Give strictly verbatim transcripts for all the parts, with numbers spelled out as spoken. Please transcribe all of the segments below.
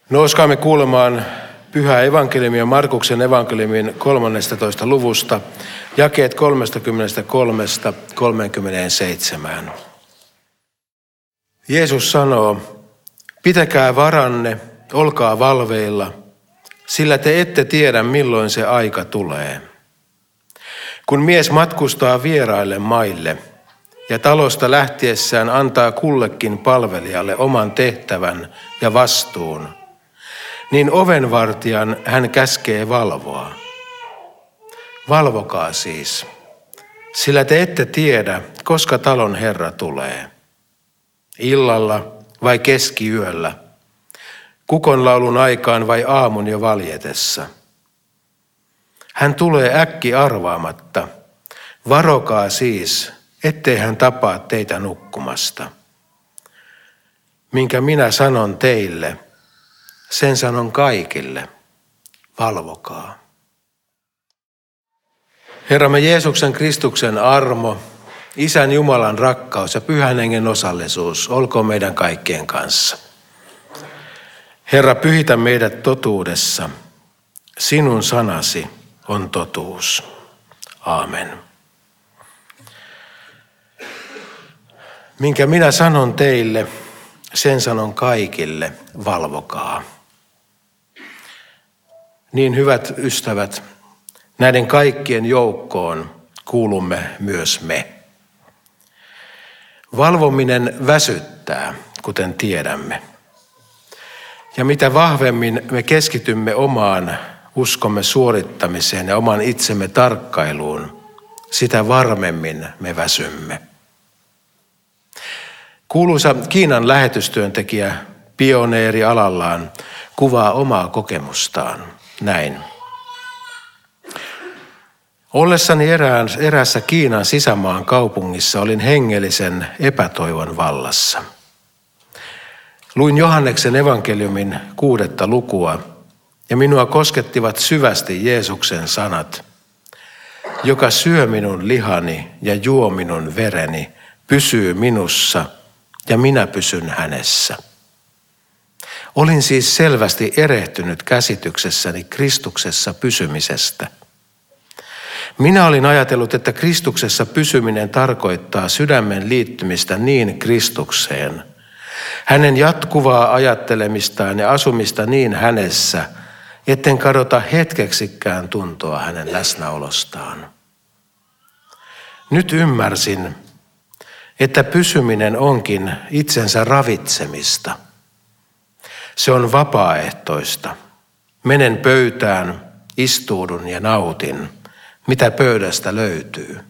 Nouskaamme kuulemaan pyhää evankeliumia Markuksen evankeliumin kolmannestatoista luvusta, jakeet kolmekymmentäkolme kolmekymmentäseitsemän. Jeesus sanoo, pitäkää varanne, olkaa valveilla, sillä te ette tiedä milloin se aika tulee. Kun mies matkustaa vieraille maille ja talosta lähtiessään antaa kullekin palvelijalle oman tehtävän ja vastuun, niin ovenvartijan hän käskee valvoa. Valvokaa siis, sillä te ette tiedä, koska talon herra tulee. Illalla vai keskiyöllä, kukonlaulun aikaan vai aamun jo valjetessa. Hän tulee äkki arvaamatta. Varokaa siis, ettei hän tapaa teitä nukkumasta. Minkä minä sanon teille, sen sanon kaikille. Valvokaa. Herramme Jeesuksen Kristuksen armo, Isän Jumalan rakkaus ja Pyhän Hengen osallisuus olkoon meidän kaikkien kanssa. Herra, pyhitä meidät totuudessa. Sinun sanasi on totuus. Aamen. Minkä minä sanon teille, sen sanon kaikille, valvokaa. Niin hyvät ystävät, näiden kaikkien joukkoon kuulumme myös me. Valvominen väsyttää, kuten tiedämme. Ja mitä vahvemmin me keskitymme omaan uskomme suorittamiseen ja oman itsemme tarkkailuun, sitä varmemmin me väsymme. Kuuluisa Kiinan lähetystyöntekijä, pioneeri alallaan, kuvaa omaa kokemustaan näin. Ollessani erään, eräässä Kiinan sisämaan kaupungissa olin hengellisen epätoivon vallassa. Luin Johanneksen evankeliumin kuudetta lukua ja minua koskettivat syvästi Jeesuksen sanat. Joka syö minun lihani ja juo minun vereni, pysyy minussa ja minä pysyn hänessä. Olin siis selvästi erehtynyt käsityksessäni Kristuksessa pysymisestä. Minä olin ajatellut, että Kristuksessa pysyminen tarkoittaa sydämen liittymistä niin Kristukseen, hänen jatkuvaa ajattelemistaan ja asumista niin hänessä, etten kadota hetkeksikään tuntoa hänen läsnäolostaan. Nyt ymmärsin, että pysyminen onkin itsensä ravitsemista. Se on vapaaehtoista. Menen pöytään, istuudun ja nautin, mitä pöydästä löytyy.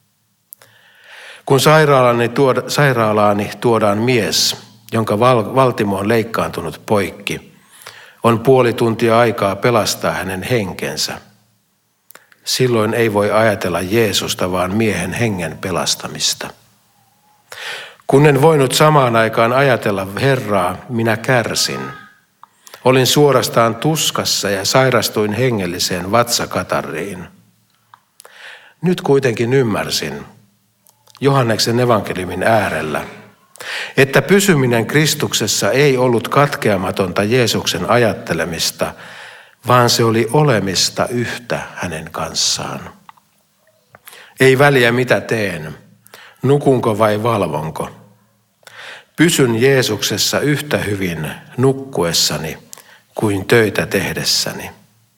Kun sairaalaani, tuoda, sairaalaani tuodaan mies, jonka val, valtimo on leikkaantunut poikki, on puoli tuntia aikaa pelastaa hänen henkensä. Silloin ei voi ajatella Jeesusta, vaan miehen hengen pelastamista. Kun en voinut samaan aikaan ajatella Herraa, minä kärsin. Olin suorastaan tuskassa ja sairastuin hengelliseen vatsakatarriin. Nyt kuitenkin ymmärsin Johanneksen evankeliumin äärellä, että pysyminen Kristuksessa ei ollut katkeamatonta Jeesuksen ajattelemista, vaan se oli olemista yhtä hänen kanssaan. Ei väliä mitä teen, nukunko vai valvonko. Pysyn Jeesuksessa yhtä hyvin nukkuessani kuin töitä tehdessäni.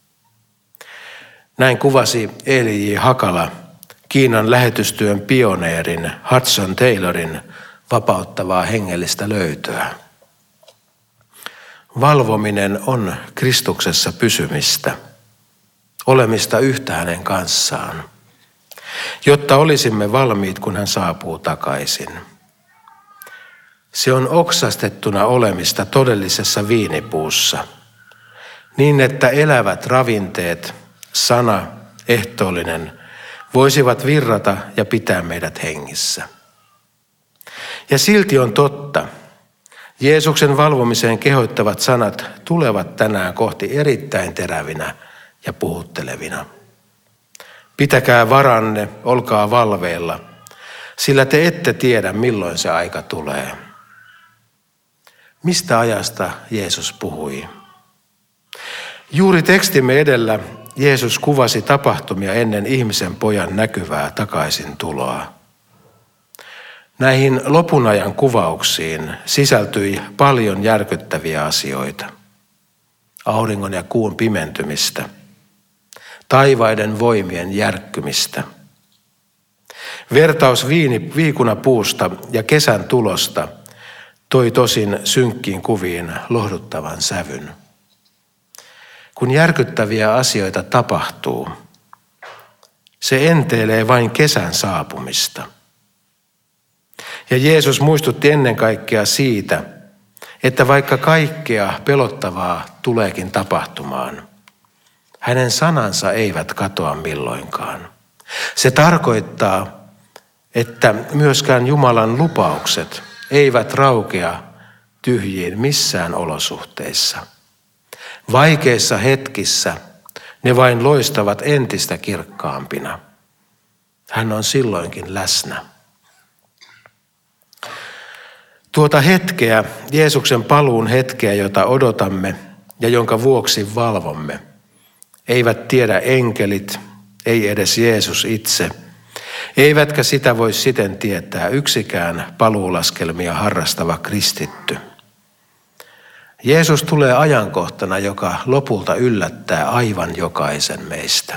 Näin kuvasi Eli J. Hakala Kiinan lähetystyön pioneerin Hudson Taylorin vapauttavaa hengellistä löytöä. Valvominen on Kristuksessa pysymistä, olemista yhtä hänen kanssaan, jotta olisimme valmiit, kun hän saapuu takaisin. Se on oksastettuna olemista todellisessa viinipuussa, niin että elävät ravinteet, sana, ehtoollinen, voisivat virrata ja pitää meidät hengissä. Ja silti on totta, Jeesuksen valvomiseen kehoittavat sanat tulevat tänään kohti erittäin terävinä ja puhuttelevina. Pitäkää varanne, olkaa valveilla, sillä te ette tiedä milloin se aika tulee. Mistä ajasta Jeesus puhui? Juuri tekstimme edellä Jeesus kuvasi tapahtumia ennen ihmisen pojan näkyvää takaisin tuloa. Näihin lopun ajan kuvauksiin sisältyi paljon järkyttäviä asioita. Auringon ja kuun pimentymistä, taivaiden voimien järkkymistä. Vertaus viini, viikunapuusta ja kesän tulosta toi tosin synkkiin kuviin lohduttavan sävyn. Kun järkyttäviä asioita tapahtuu, se enteilee vain kesän saapumista. Ja Jeesus muistutti ennen kaikkea siitä, että vaikka kaikkea pelottavaa tuleekin tapahtumaan, hänen sanansa eivät katoa milloinkaan. Se tarkoittaa, että myöskään Jumalan lupaukset eivät raukea tyhjiin missään olosuhteissa. Vaikeissa hetkissä ne vain loistavat entistä kirkkaampina. Hän on silloinkin läsnä. Tuota hetkeä, Jeesuksen paluun hetkeä, jota odotamme ja jonka vuoksi valvomme, eivät tiedä enkelit, ei edes Jeesus itse, eivätkä sitä voi siten tietää yksikään paluulaskelmia harrastava kristitty. Jeesus tulee ajankohtana, joka lopulta yllättää aivan jokaisen meistä.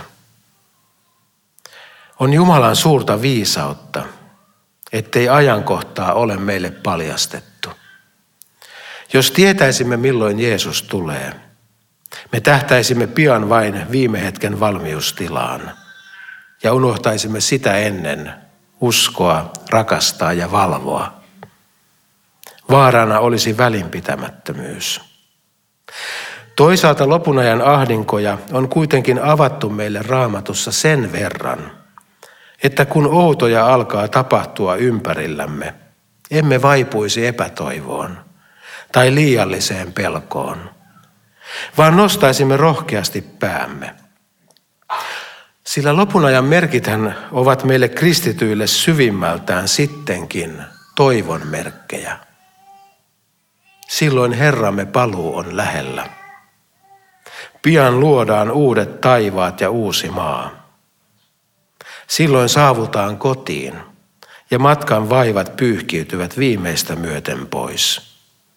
On Jumalan suurta viisautta, ettei ajankohtaa ole meille paljastettu. Jos tietäisimme, milloin Jeesus tulee, me tähtäisimme pian vain viime hetken valmiustilaan ja unohtaisimme sitä ennen uskoa, rakastaa ja valvoa. Vaarana olisi välinpitämättömyys. Toisaalta lopun ajan ahdinkoja on kuitenkin avattu meille Raamatussa sen verran, että kun outoja alkaa tapahtua ympärillämme, emme vaipuisi epätoivoon tai liialliseen pelkoon, vaan nostaisimme rohkeasti päämme. Sillä lopun ajan merkithän ovat meille kristityille syvimmältään sittenkin toivon merkkejä. Silloin Herramme paluu on lähellä. Pian luodaan uudet taivaat ja uusi maa. Silloin saavutaan kotiin ja matkan vaivat pyyhkiytyvät viimeistä myöten pois.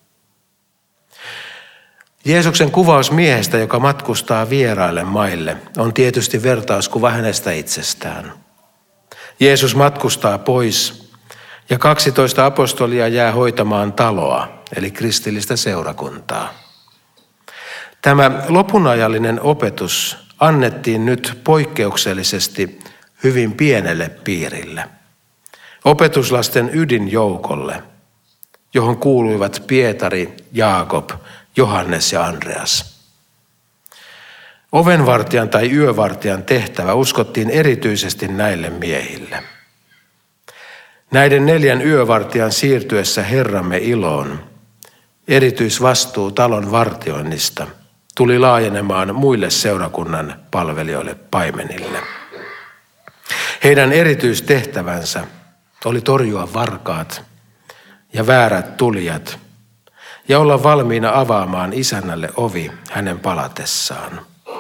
Jeesuksen kuvaus miehestä, joka matkustaa vieraille maille, on tietysti vertauskuva hänestä itsestään. Jeesus matkustaa pois ja kaksitoista apostolia jää hoitamaan taloa, eli kristillistä seurakuntaa. Tämä lopunajallinen opetus annettiin nyt poikkeuksellisesti hyvin pienelle piirille, opetuslasten ydinjoukolle, johon kuuluivat Pietari, Jaakob, Johannes ja Andreas. Ovenvartijan tai yövartijan tehtävä uskottiin erityisesti näille miehille. Näiden neljän yövartijan siirtyessä Herramme iloon, erityisvastuu talon vartioinnista tuli laajenemaan muille seurakunnan palvelijoille paimenille. Heidän erityistehtävänsä oli torjua varkaat ja väärät tulijat ja olla valmiina avaamaan isännälle ovi hänen palatessaan.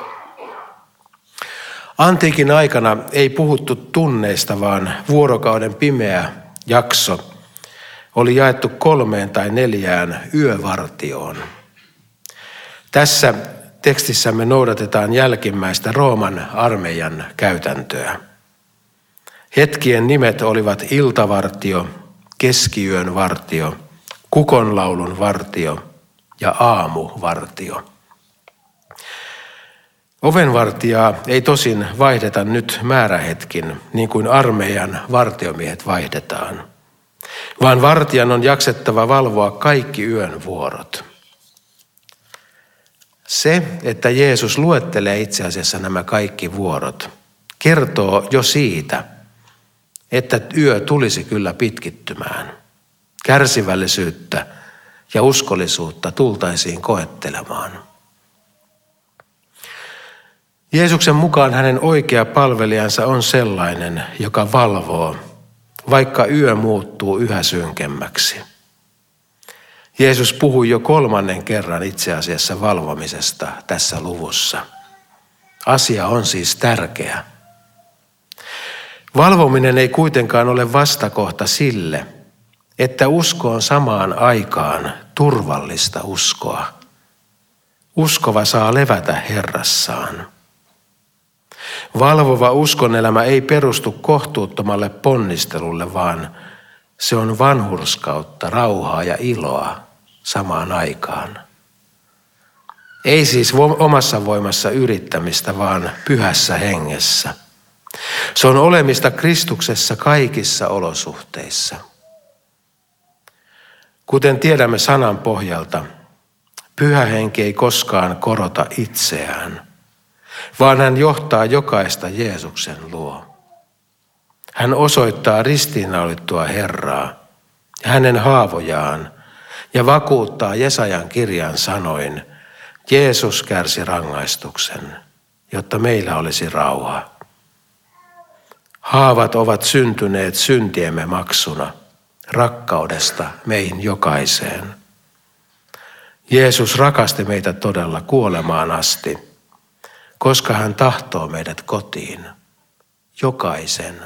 Antiikin aikana ei puhuttu tunneista, vaan vuorokauden pimeä jakso oli jaettu kolmeen tai neljään yövartioon. Tässä tekstissämme noudatetaan jälkimmäistä Rooman armeijan käytäntöä. Hetkien nimet olivat iltavartio, keskiyön vartio, kukonlaulun vartio ja aamuvartio. Ovenvartijaa ei tosin vaihdeta nyt määrähetkin, niin kuin armeijan vartiomiehet vaihdetaan, vaan vartijan on jaksettava valvoa kaikki yön vuorot. Se, että Jeesus luettelee itse asiassa nämä kaikki vuorot, kertoo jo siitä, että yö tulisi kyllä pitkittymään. Kärsivällisyyttä ja uskollisuutta tultaisiin koettelemaan. Jeesuksen mukaan hänen oikea palvelijansa on sellainen, joka valvoo, vaikka yö muuttuu yhä synkemmäksi. Jeesus puhui jo kolmannen kerran itse asiassa valvomisesta tässä luvussa. Asia on siis tärkeä. Valvominen ei kuitenkaan ole vastakohta sille, että usko on samaan aikaan turvallista uskoa. Uskova saa levätä Herrassaan. Valvova uskonelämä ei perustu kohtuuttomalle ponnistelulle, vaan se on vanhurskautta, rauhaa ja iloa samaan aikaan. Ei siis omassa voimassa yrittämistä, vaan pyhässä hengessä. Se on olemista Kristuksessa kaikissa olosuhteissa. Kuten tiedämme sanan pohjalta, Pyhä Henki ei koskaan korota itseään, vaan hän johtaa jokaista Jeesuksen luo. Hän osoittaa ristiinnaulittua Herraa ja hänen haavojaan ja vakuuttaa Jesajan kirjan sanoin, Jeesus kärsi rangaistuksen, jotta meillä olisi rauha. Haavat ovat syntyneet syntiemme maksuna, rakkaudesta meihin jokaiseen. Jeesus rakasti meitä todella kuolemaan asti, koska hän tahtoo meidät kotiin, jokaisen.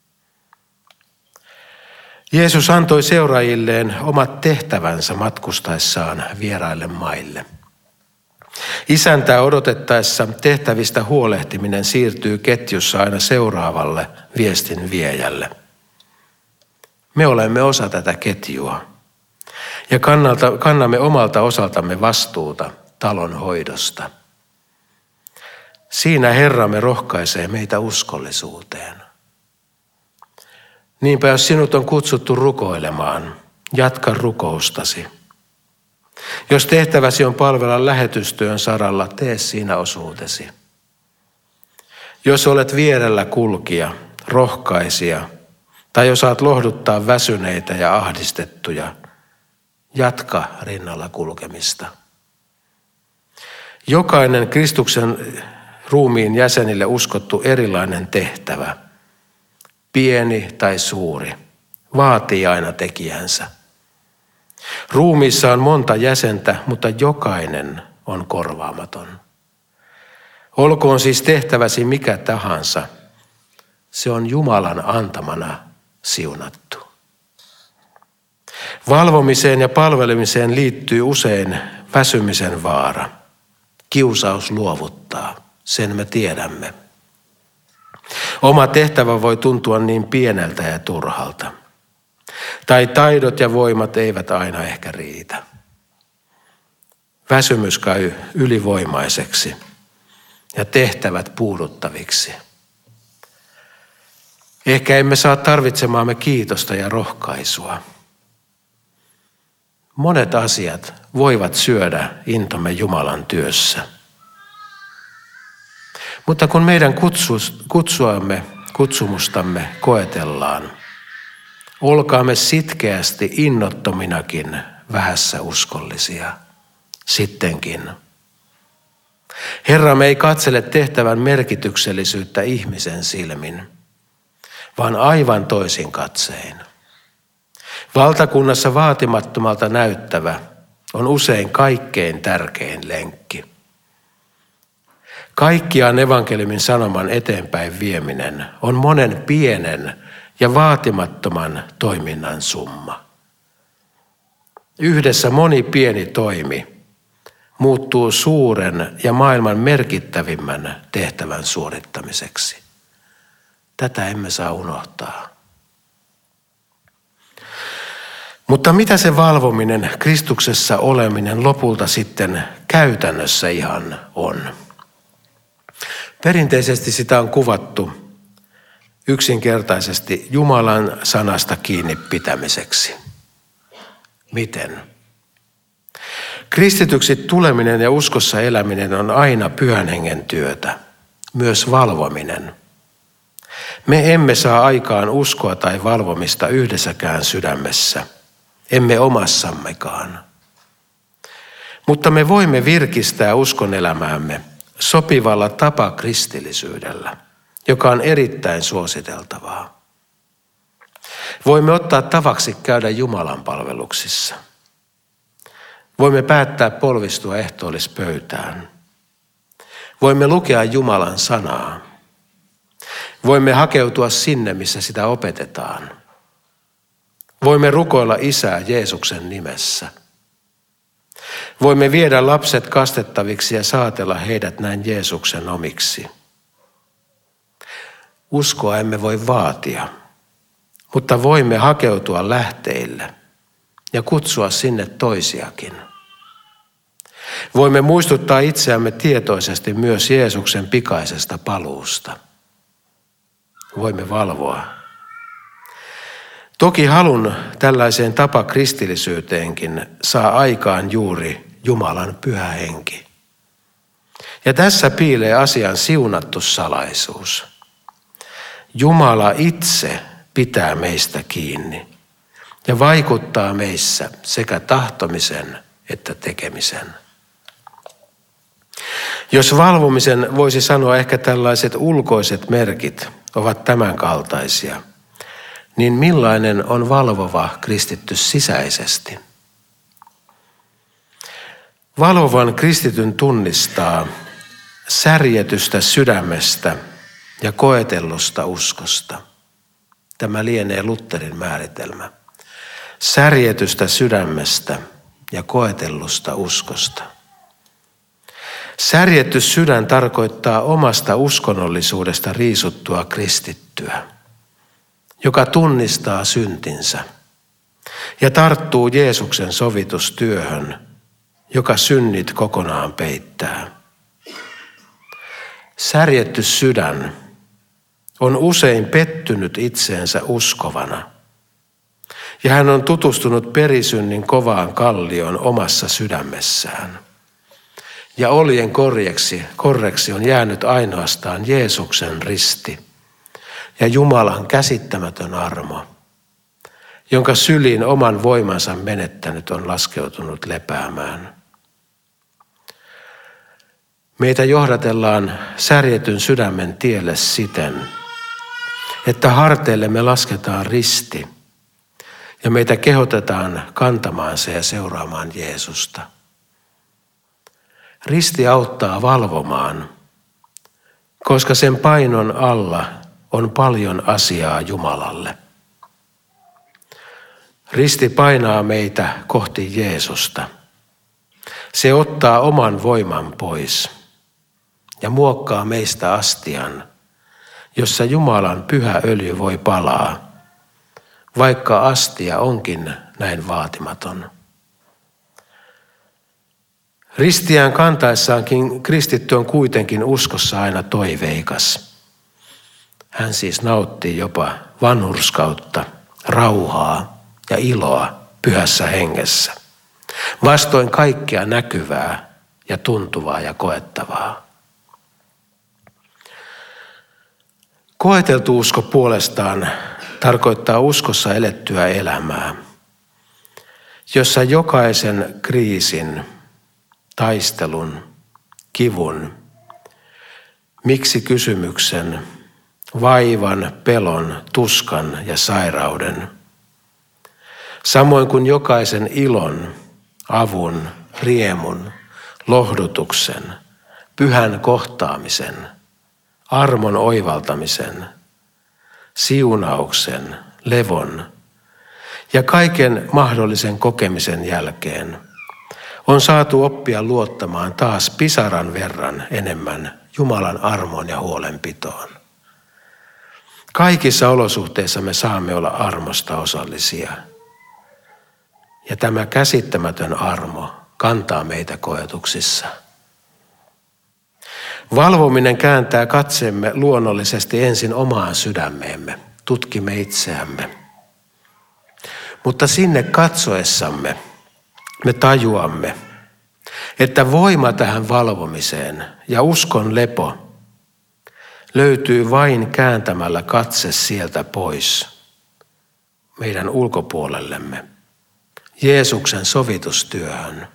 Jeesus antoi seuraajilleen omat tehtävänsä matkustaessaan vieraille maille. Isäntää odotettaessa tehtävistä huolehtiminen siirtyy ketjussa aina seuraavalle viestin viejälle. Me olemme osa tätä ketjua ja kannalta, kannamme omalta osaltamme vastuuta talon hoidosta. Siinä Herramme rohkaisee meitä uskollisuuteen. Niinpä jos sinut on kutsuttu rukoilemaan, jatka rukoustasi. Jos tehtäväsi on palvella lähetystyön saralla, tee siinä osuutesi. Jos olet vierellä kulkija, rohkaisija, tai jos saat lohduttaa väsyneitä ja ahdistettuja, jatka rinnalla kulkemista. Jokainen Kristuksen ruumiin jäsenille uskottu erilainen tehtävä, pieni tai suuri, vaatii aina tekijänsä. Ruumiissa on monta jäsentä, mutta jokainen on korvaamaton. Olkoon siis tehtäväsi mikä tahansa, se on Jumalan antamana siunattu. Valvomiseen ja palvelemiseen liittyy usein väsymisen vaara. Kiusaus luovuttaa, sen me tiedämme. Oma tehtävä voi tuntua niin pieneltä ja turhalta. Tai taidot ja voimat eivät aina ehkä riitä. Väsymys käy ylivoimaiseksi ja tehtävät puuduttaviksi. Ehkä emme saa tarvitsemaamme kiitosta ja rohkaisua. Monet asiat voivat syödä intomme Jumalan työssä. Mutta kun meidän kutsuamme, kutsumustamme koetellaan, olkaamme sitkeästi innottominakin vähässä uskollisia, sittenkin. Herramme ei katsele tehtävän merkityksellisyyttä ihmisen silmin, vaan aivan toisin katsein. Valtakunnassa vaatimattomalta näyttävä on usein kaikkein tärkein lenkki. Kaikkiaan evankeliumin sanoman eteenpäin vieminen on monen pienen ja vaatimattoman toiminnan summa. Yhdessä moni pieni toimi muuttuu suuren ja maailman merkittävimmän tehtävän suorittamiseksi. Tätä emme saa unohtaa. Mutta mitä se valvominen, Kristuksessa oleminen lopulta sitten käytännössä ihan on? Perinteisesti sitä on kuvattu yksinkertaisesti Jumalan sanasta kiinni pitämiseksi. Miten? Kristityksi tuleminen ja uskossa eläminen on aina Pyhän Hengen työtä, myös valvominen. Me emme saa aikaan uskoa tai valvomista yhdessäkään sydämessä, emme omassammekaan. Mutta me voimme virkistää uskon elämäämme sopivalla tapakristillisyydellä, joka on erittäin suositeltavaa. Voimme ottaa tavaksi käydä Jumalan palveluksissa. Voimme päättää polvistua ehtoollispöytään. Voimme lukea Jumalan sanaa. Voimme hakeutua sinne, missä sitä opetetaan. Voimme rukoilla Isää Jeesuksen nimessä. Voimme viedä lapset kastettaviksi ja saatella heidät näin Jeesuksen omiksi. Uskoa emme voi vaatia, mutta voimme hakeutua lähteille ja kutsua sinne toisiakin. Voimme muistuttaa itseämme tietoisesti myös Jeesuksen pikaisesta paluusta. Voimme valvoa. Toki halun tällaiseen tapakristillisyyteenkin saa aikaan juuri Jumalan pyhä henki. Ja tässä piilee asian siunattu salaisuus. Jumala itse pitää meistä kiinni ja vaikuttaa meissä sekä tahtomisen että tekemisen. Jos valvomisen voisi sanoa, ehkä tällaiset ulkoiset merkit ovat tämän kaltaisia, niin millainen on valvova kristitty sisäisesti? Valvovan kristityn tunnistaa särjetystä sydämestä ja koetellusta uskosta. Tämä lienee Lutherin määritelmä. Särjetystä sydämestä ja koetellusta uskosta. Särjetty sydän tarkoittaa omasta uskonnollisuudesta riisuttua kristittyä, joka tunnistaa syntinsä ja tarttuu Jeesuksen sovitustyöhön, joka synnit kokonaan peittää. Särjetty sydän on usein pettynyt itseensä uskovana, ja hän on tutustunut perisynnin kovaan kallioon omassa sydämessään. Ja oljen korjeksi, korreksi on jäänyt ainoastaan Jeesuksen risti ja Jumalan käsittämätön armo, jonka syliin oman voimansa menettänyt on laskeutunut lepäämään. Meitä johdatellaan särjetyn sydämen tielle siten, että harteillemme lasketaan risti ja meitä kehotetaan kantamaan se ja seuraamaan Jeesusta. Risti auttaa valvomaan, koska sen painon alla on paljon asiaa Jumalalle. Risti painaa meitä kohti Jeesusta. Se ottaa oman voiman pois ja muokkaa meistä astian, jossa Jumalan pyhä öljy voi palaa, vaikka astia onkin näin vaatimaton. Ristiään kantaessaankin kristitty on kuitenkin uskossa aina toiveikas. Hän siis nauttii jopa vanhurskautta, rauhaa ja iloa pyhässä hengessä, vastoin kaikkea näkyvää ja tuntuvaa ja koettavaa. Koeteltu usko puolestaan tarkoittaa uskossa elettyä elämää, jossa jokaisen kriisin, taistelun, kivun, miksi-kysymyksen, vaivan, pelon, tuskan ja sairauden, samoin kuin jokaisen ilon, avun, riemun, lohdutuksen, pyhän kohtaamisen, armon oivaltamisen, siunauksen, levon ja kaiken mahdollisen kokemisen jälkeen on saatu oppia luottamaan taas pisaran verran enemmän Jumalan armoon ja huolenpitoon. Kaikissa olosuhteissa me saamme olla armosta osallisia. Ja tämä käsittämätön armo kantaa meitä koetuksissa. Valvominen kääntää katseemme luonnollisesti ensin omaan sydämeemme. Tutkimme itseämme. Mutta sinne katsoessamme me tajuamme, että voima tähän valvomiseen ja uskon lepo löytyy vain kääntämällä katse sieltä pois meidän ulkopuolellemme, Jeesuksen sovitustyöhön.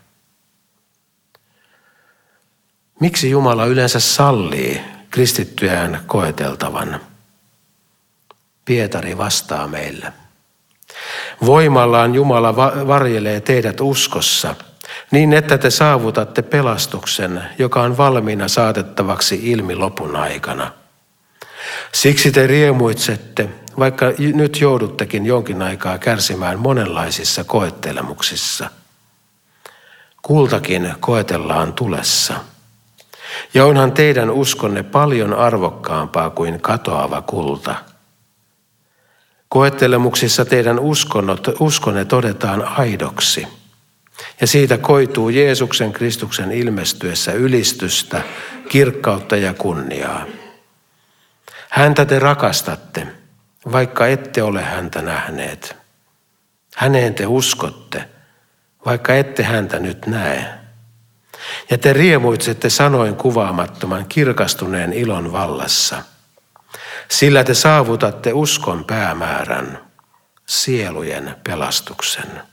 Miksi Jumala yleensä sallii kristittyjään koeteltavan? Pietari vastaa meille. Voimallaan Jumala varjelee teidät uskossa niin että te saavutatte pelastuksen, joka on valmiina saatettavaksi ilmi lopun aikana. Siksi te riemuitsette, vaikka nyt jouduttekin jonkin aikaa kärsimään monenlaisissa koettelemuksissa. Kultakin koetellaan tulessa. Ja onhan teidän uskonne paljon arvokkaampaa kuin katoava kulta. Koettelemuksissa teidän uskonnot, uskonne todetaan aidoksi. Ja siitä koituu Jeesuksen Kristuksen ilmestyessä ylistystä, kirkkautta ja kunniaa. Häntä te rakastatte, vaikka ette ole häntä nähneet. Häneen te uskotte, vaikka ette häntä nyt näe. Ja te riemuitsette sanoin kuvaamattoman kirkastuneen ilon vallassa. Sillä te saavutatte uskon päämäärän, sielujen pelastuksen.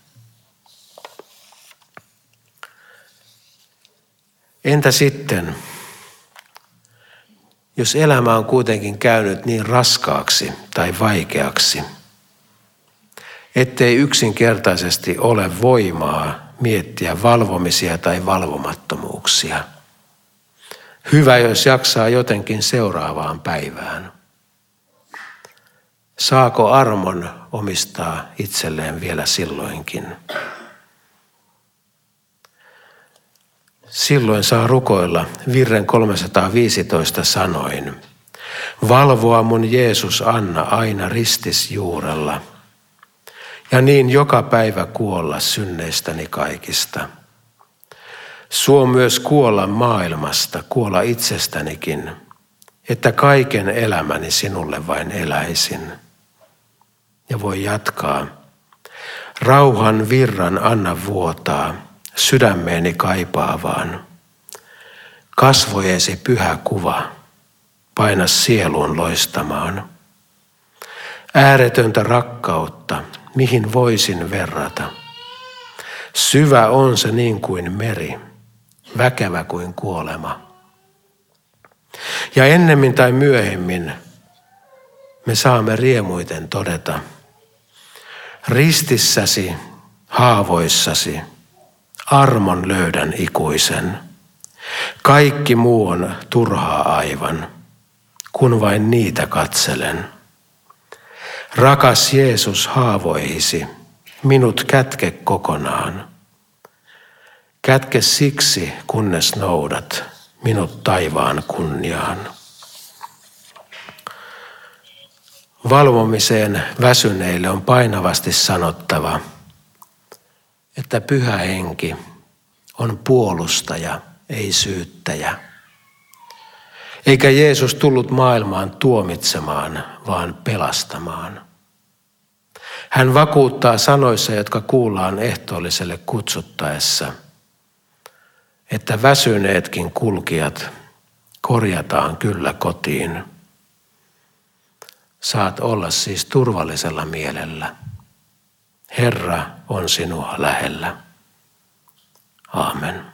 Entä sitten, jos elämä on kuitenkin käynyt niin raskaaksi tai vaikeaksi, ettei yksinkertaisesti ole voimaa miettiä valvomisia tai valvomattomuuksia? Hyvä, jos jaksaa jotenkin seuraavaan päivään. Saako armon omistaa itselleen vielä silloinkin? Silloin saa rukoilla virren kolmesataaviisitoista sanoin. Valvoa mun Jeesus anna aina ristisjuurella. Ja niin joka päivä kuolla synneistäni kaikista. Suo myös kuolla maailmasta, kuolla itsestänikin, että kaiken elämäni sinulle vain eläisin. Ja voi jatkaa. Rauhan virran anna vuotaa, sydämeeni kaipaavaan. Kasvojesi pyhä kuva, paina sieluun loistamaan. Ääretöntä rakkautta, mihin voisin verrata. Syvä on se niin kuin meri, väkevä kuin kuolema. Ja ennemmin tai myöhemmin me saamme riemuiten todeta, ristissäsi, haavoissasi, armon löydän ikuisen. Kaikki muu on turhaa aivan, kun vain niitä katselen. Rakas Jeesus haavoihisi, minut kätke kokonaan. Kätke siksi, kunnes noudat minut taivaan kunniaan. Valvomiseen väsyneille on painavasti sanottava, että Pyhä Henki on puolustaja, ei syyttäjä. Eikä Jeesus tullut maailmaan tuomitsemaan, vaan pelastamaan. Hän vakuuttaa sanoissa, jotka kuullaan ehtoolliselle kutsuttaessa, että väsyneetkin kulkijat korjataan kyllä kotiin. Saat olla siis turvallisella mielellä. Herra on sinua lähellä. Aamen.